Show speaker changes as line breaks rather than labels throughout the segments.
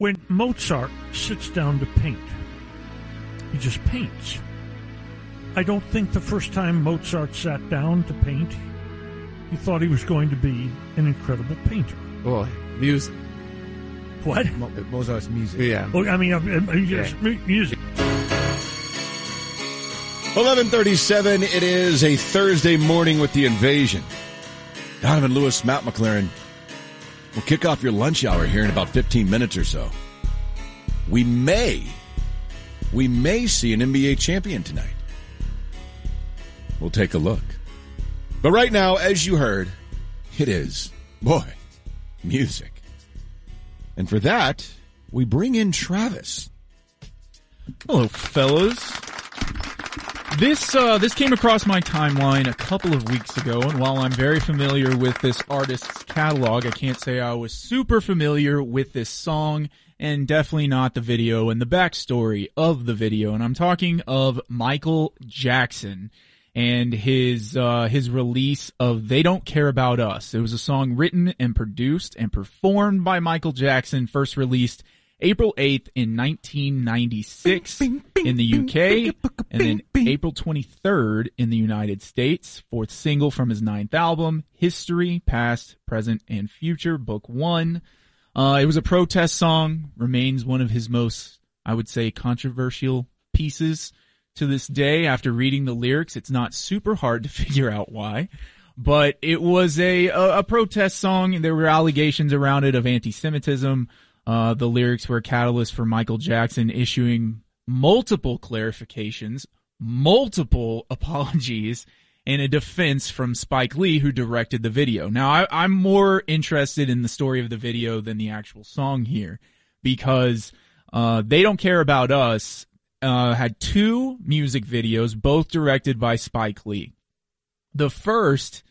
When Mozart sits down to paint, he just paints. I don't think the first time Mozart sat down to paint, he thought he was going to be an incredible painter.
Boy, music.
What?
Mozart's music.
Yeah.
Oh, I mean, music.
11:37. It is a Thursday morning with The Invasion. Donovan Lewis, Matt McLaren. We'll kick off your lunch hour here in about 15 minutes or so. We may see an NBA champion tonight. We'll take a look. But right now, as you heard, it is, music. And for that, we bring in Travis.
Hello, fellas. This came across my timeline a couple of weeks ago, and while I'm very familiar with this artist's catalog, I can't say I was super familiar with this song, and definitely not the video and the backstory of the video. And I'm talking of Michael Jackson and his release of They Don't Care About Us. It was a song written and produced and performed by Michael Jackson, first released April 8th in 1996 in the UK, and then April 23rd in the United States, fourth single from his ninth album, History, Past, Present, and Future, Book 1. It was a protest song, remains one of his most, I would say, controversial pieces to this day. After reading the lyrics, it's not super hard to figure out why. But it was a protest song, and there were allegations around it of anti-Semitism. The lyrics were a catalyst for Michael Jackson issuing multiple clarifications, multiple apologies, and a defense from Spike Lee, who directed the video. Now, I'm more interested in the story of the video than the actual song here, because They Don't Care About Us had two music videos, both directed by Spike Lee. The first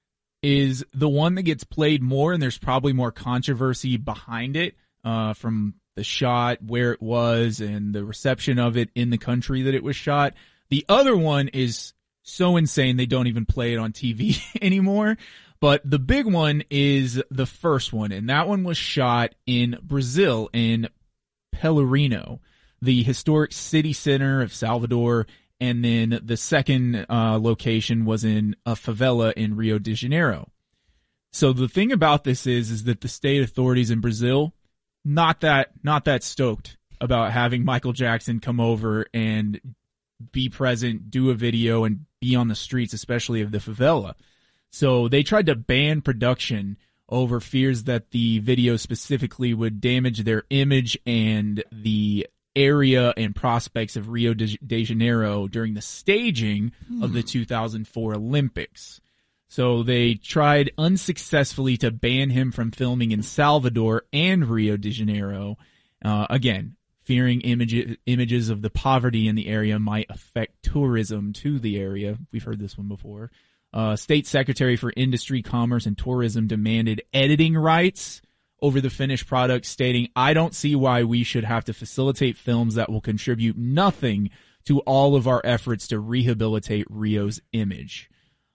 is the one that gets played more, and there's probably more controversy behind it. From the shot, where it was, and the reception of it in the country that it was shot. The other one is so insane they don't even play it on TV anymore. But the big one is the first one, and that one was shot in Brazil, in Pelourinho, the historic city center of Salvador, and then the second location was in a favela in Rio de Janeiro. So the thing about this is that the state authorities in Brazil not that stoked about having Michael Jackson come over and be present, do a video, and be on the streets, especially of the favela. So they tried to ban production over fears that the video specifically would damage their image and the area and prospects of Rio de Janeiro during the staging of the 2004 Olympics. So they tried unsuccessfully to ban him from filming in Salvador and Rio de Janeiro, again, fearing images of the poverty in the area might affect tourism to the area. We've heard this one before. State Secretary for Industry, Commerce, and Tourism demanded editing rights over the finished product, stating, "I don't see why we should have to facilitate films that will contribute nothing to all of our efforts to rehabilitate Rio's image."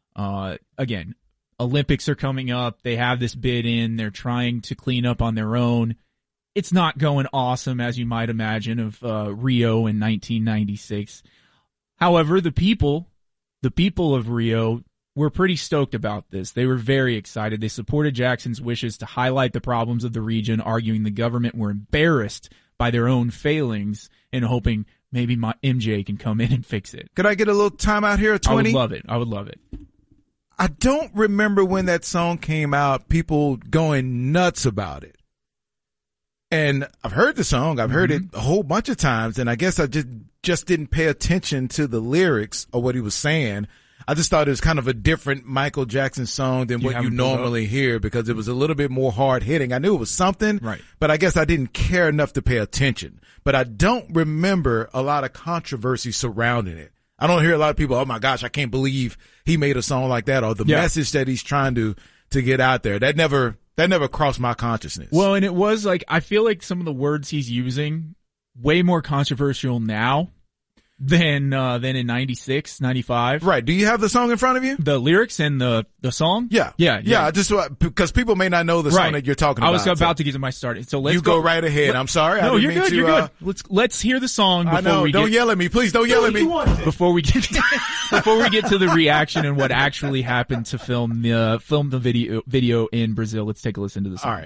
Again, Olympics are coming up. They have this bid in. They're trying to clean up on their own. It's not going awesome, as you might imagine, of Rio in 1996. However, the people of Rio were pretty stoked about this. They were very excited. They supported Jackson's wishes to highlight the problems of the region, arguing the government were embarrassed by their own failings and hoping maybe my MJ can come in and fix it.
Could I get a little time out here at 20?
I would love it.
I don't remember when that song came out, people going nuts about it. And I've heard the song. I've heard it a whole bunch of times, and I guess I just didn't pay attention to the lyrics or what he was saying. I just thought it was kind of a different Michael Jackson song than what you normally hear, because it was a little bit more hard-hitting. I knew it was something, right, but I guess I didn't care enough to pay attention. But I don't remember a lot of controversy surrounding it. I don't hear a lot of people, oh my gosh, I can't believe he made a song like that, or the message that he's trying to get out there. That never crossed my consciousness.
Well, and it was like, I feel like some of the words he's using, way more controversial now than in 96, 95.
Right. Do you have the song in front of you?
The lyrics and the song?
Yeah.
Yeah.
Just because people may not know the song that you're talking about.
I was about to get to my start. So let's
go right ahead. I'm sorry.
No, you're good. You're good. Let's hear the song before
I know. Don't yell at me. Please don't yell at me.
Before we get to the reaction and what actually happened to film the video in Brazil, let's take a listen to the song.
All right.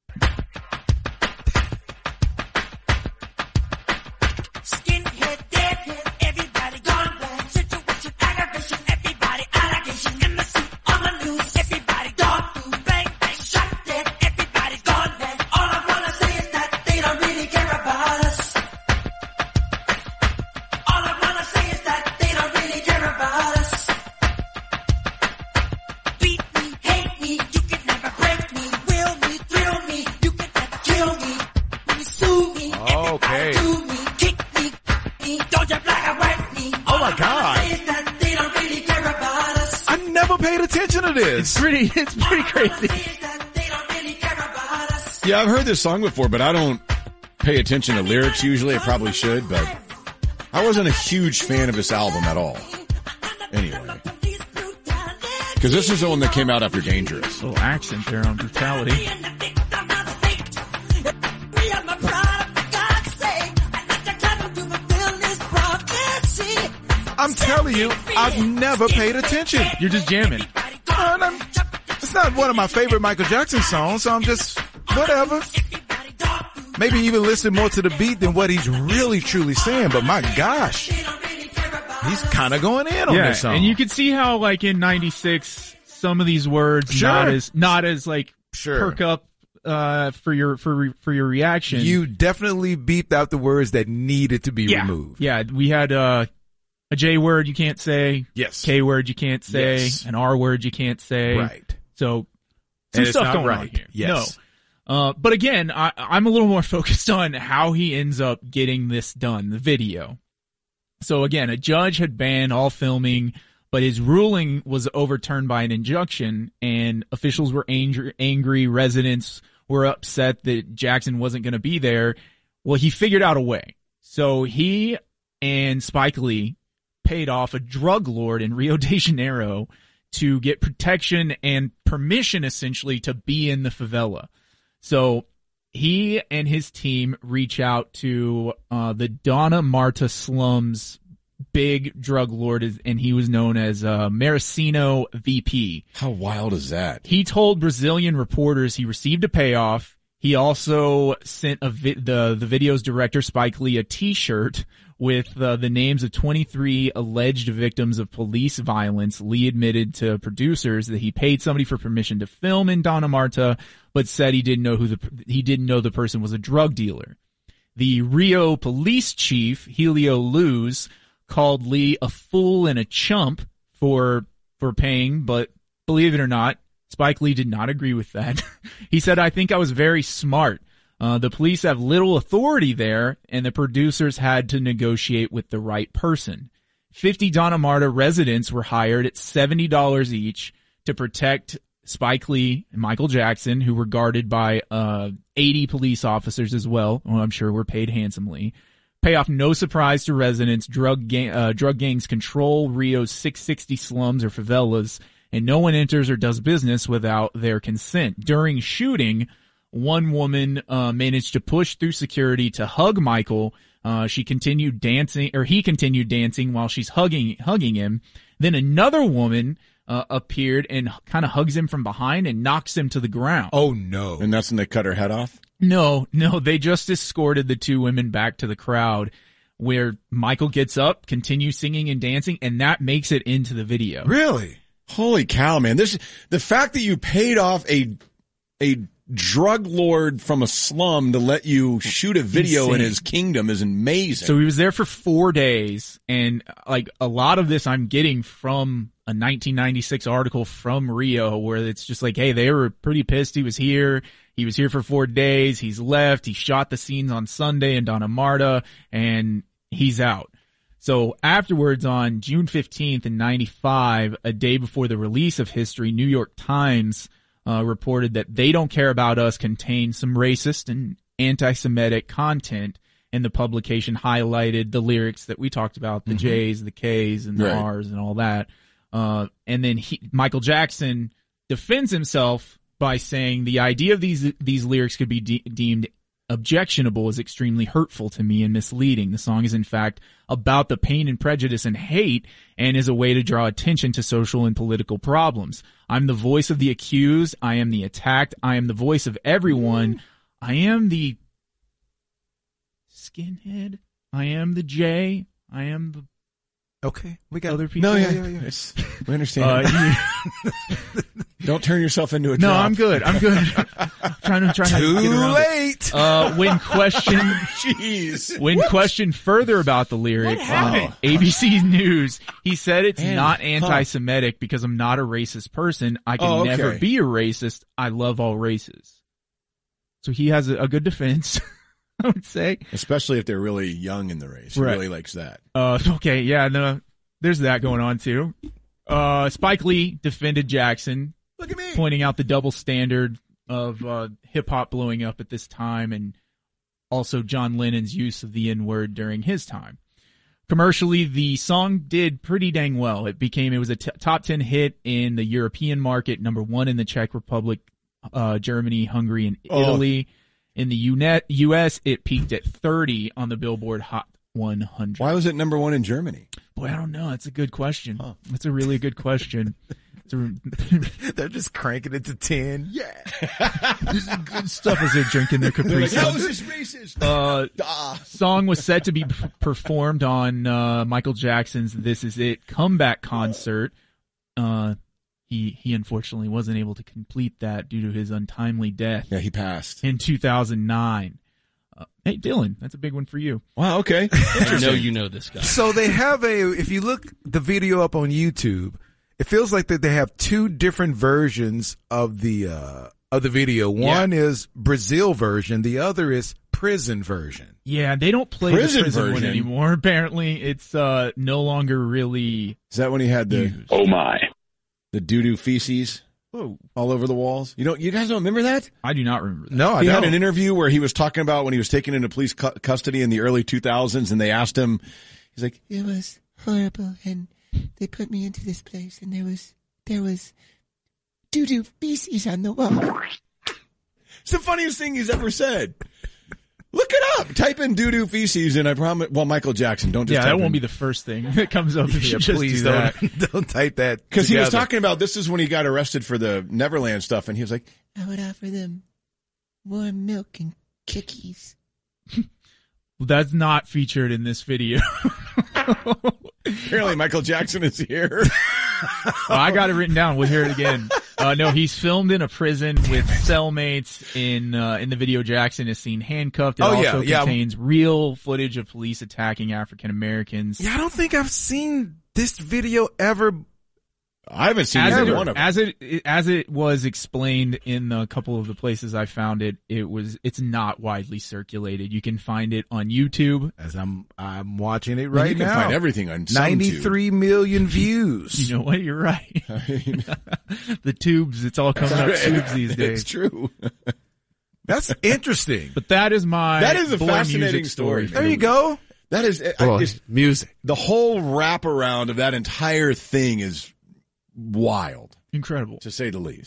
It's pretty crazy.
Yeah, I've heard this song before, but I don't pay attention to lyrics usually. I probably should, but I wasn't a huge fan of this album at all. Anyway. Because this is the one that came out after Dangerous.
A little accent there on brutality.
I'm telling you, I've never paid attention.
You're just jamming.
It's not one of my favorite Michael Jackson songs, so I'm just, whatever. Maybe even listen more to the beat than what he's really truly saying, but my gosh, he's kind of going in on this song.
And you can see how, like, in 96, some of these words not as like perk up for your reaction.
You definitely beeped out the words that needed to be removed.
Yeah, we had a J word you can't say.
Yes.
K word you can't say.
Yes.
An R word you can't say.
Right.
So some stuff going on here.
Yes.
No. But again, I'm a little more focused on how he ends up getting this done, the video. So again, a judge had banned all filming, but his ruling was overturned by an injunction, and officials were angry. Residents were upset that Jackson wasn't going to be there. Well, he figured out a way. So he and Spike Lee paid off a drug lord in Rio de Janeiro to get protection and permission, essentially, to be in the favela. So he and his team reach out to the Dona Marta slums big drug lord, and he was known as Maricino VP.
How wild is that?
He told Brazilian reporters he received a payoff. He also sent the video's director, Spike Lee, a T-shirt with the names of 23 alleged victims of police violence. Lee admitted to producers that he paid somebody for permission to film in Dona Marta, but said he didn't know the person was a drug dealer. The Rio police chief, Helio Luz, called Lee a fool and a chump for paying, but believe it or not, Spike Lee did not agree with that. He said, "I think I was very smart. The police have little authority there, and the producers had to negotiate with the right person." 50 Dona Marta residents were hired at $70 each to protect Spike Lee and Michael Jackson, who were guarded by 80 police officers as well. Well, I'm sure were paid handsomely. Payoff no surprise to residents. Drug gangs control Rio's 660 slums or favelas, and no one enters or does business without their consent. During shooting, one woman managed to push through security to hug Michael. He continued dancing while she's hugging him. Then another woman appeared and kind of hugs him from behind and knocks him to the ground.
Oh no!
And that's when they cut her head off?
No, they just escorted the two women back to the crowd, where Michael gets up, continues singing and dancing, and that makes it into the video.
Really?
Holy cow, man. The fact that you paid off a drug lord from a slum to let you shoot a video in his kingdom is amazing.
So he was there for 4 days, and like a lot of this I'm getting from a 1996 article from Rio, where it's just like, hey, they were pretty pissed he was here. He was here for 4 days. He's left. He shot the scenes on Sunday in Dona Marta, and he's out. So afterwards, on June 15th in 95, a day before the release of History, New York Times reported that They Don't Care About Us contained some racist and anti-Semitic content, and the publication highlighted the lyrics that we talked about, the J's, the K's, and the R's and all that. And then Michael Jackson defends himself by saying the idea of these lyrics could be deemed objectionable is extremely hurtful to me and misleading. The song is in fact about the pain and prejudice and hate and is a way to draw attention to social and political problems. I'm the voice of the accused. I am the attacked. I am the voice of everyone. I am the skinhead. I am the J. I am the
Okay, we got
other people.
No, yeah. We understand. Don't turn yourself into a
No,
drop.
I'm good. I'm trying to
too
get around
late.
it. When questioned, when questioned further about the lyrics, ABC News, he said it's not anti-Semitic because I'm not a racist person. I can never be a racist. I love all races. So he has a good defense, I would say.
Especially if they're really young in the race. He really likes that.
Okay, yeah, no, there's that going on too. Spike Lee defended Jackson.
Look at me.
Pointing out the double standard of hip-hop blowing up at this time and also John Lennon's use of the N-word during his time. Commercially, the song did pretty dang well. It was a top 10 hit in the European market, number 1 in the Czech Republic, Germany, Hungary, and Italy. In the U.S., it peaked at 30 on the Billboard Hot 100.
Why was it number 1 in Germany?
Boy, I don't know. That's a good question. That's a really good question.
They're just cranking it to 10. Yeah.
This is good stuff as they're drinking their Capri Sun.
How is this racist?
Song was set to be performed on Michael Jackson's This Is It comeback concert. He unfortunately wasn't able to complete that due to his untimely death.
Yeah, he passed.
In 2009. Hey, Dylan, that's a big one for you.
Wow, okay.
I know you know this guy.
So they have if you look the video up on YouTube, it feels like that they have 2 different versions of the video. One is Brazil version, the other is prison version.
Yeah, they don't play the prison one anymore. Apparently, it's no longer really.
Is that when he had the
used.
Oh my.
The doo-doo feces all over the walls? You guys don't remember that?
I do not remember that.
No, I don't.
He had an interview where he was talking about when he was taken into police custody in the early 2000s, and they asked him, he's like,
it was horrible, and they put me into this place, and there was doo-doo feces on the wall.
it's the funniest thing he's ever said. Look it up. Type in doo-doo feces, and I promise. Well, Michael Jackson, don't just.
Yeah,
type
that won't
in.
be the first thing that comes up. If you just
please
do that.
don't type that.
Because he was talking about this is when he got arrested for the Neverland stuff, and he was like,
I would offer them warm milk and cookies.
That's not featured in this video.
apparently Michael Jackson is here.
I got it written down. We'll hear it again. No, he's filmed in a prison with cellmates. In the video, Jackson is seen handcuffed. It also contains real footage of police attacking African Americans.
Yeah, I don't think I've seen this video ever.
I haven't seen either one of them.
As it was explained in a couple of the places I found it, it's not widely circulated. You can find it on YouTube.
As I'm watching it right now.
You can find everything on
93 million views.
You know what? You're right. The tubes, it's all coming up tubes these days.
It's true.
That's interesting.
But that is
a fascinating story.
There you go.
That is
music.
The whole wraparound of that entire thing is wild,
incredible,
to say the least.